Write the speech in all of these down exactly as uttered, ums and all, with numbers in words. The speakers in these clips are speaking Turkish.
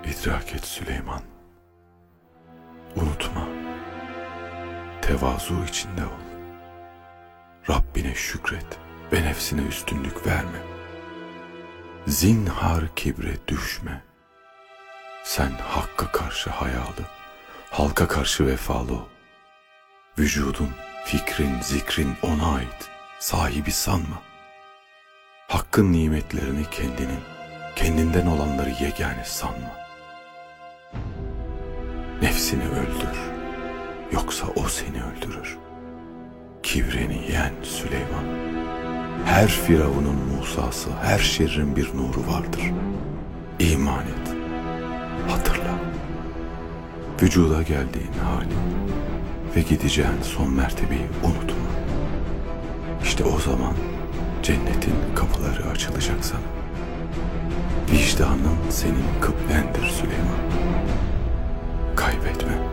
İdrak et Süleyman. Unutma. Tevazu içinde ol. Rabbine şükret ve nefsine üstünlük verme. Zinhar kibre düşme. Sen hakka karşı hayalı, halka karşı vefalı ol. Vücudun, fikrin, zikrin ona ait, sahibi sanma. Hakkın nimetlerini kendinin, kendinden olanları yegane sanma. Nefsini öldür, yoksa o seni öldürür. Kibrini yen Süleyman. Her firavunun Musa'sı, her şerrin bir nuru vardır. İman et, hatırla. Vücuda geldiğin hali ve gideceğin son mertebeyi unutma. İşte o zaman cennetin kapıları açılacak sana. Vicdanın senin kıblendir Süleyman. Kaybetme.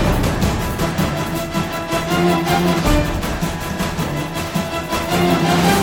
Thank you.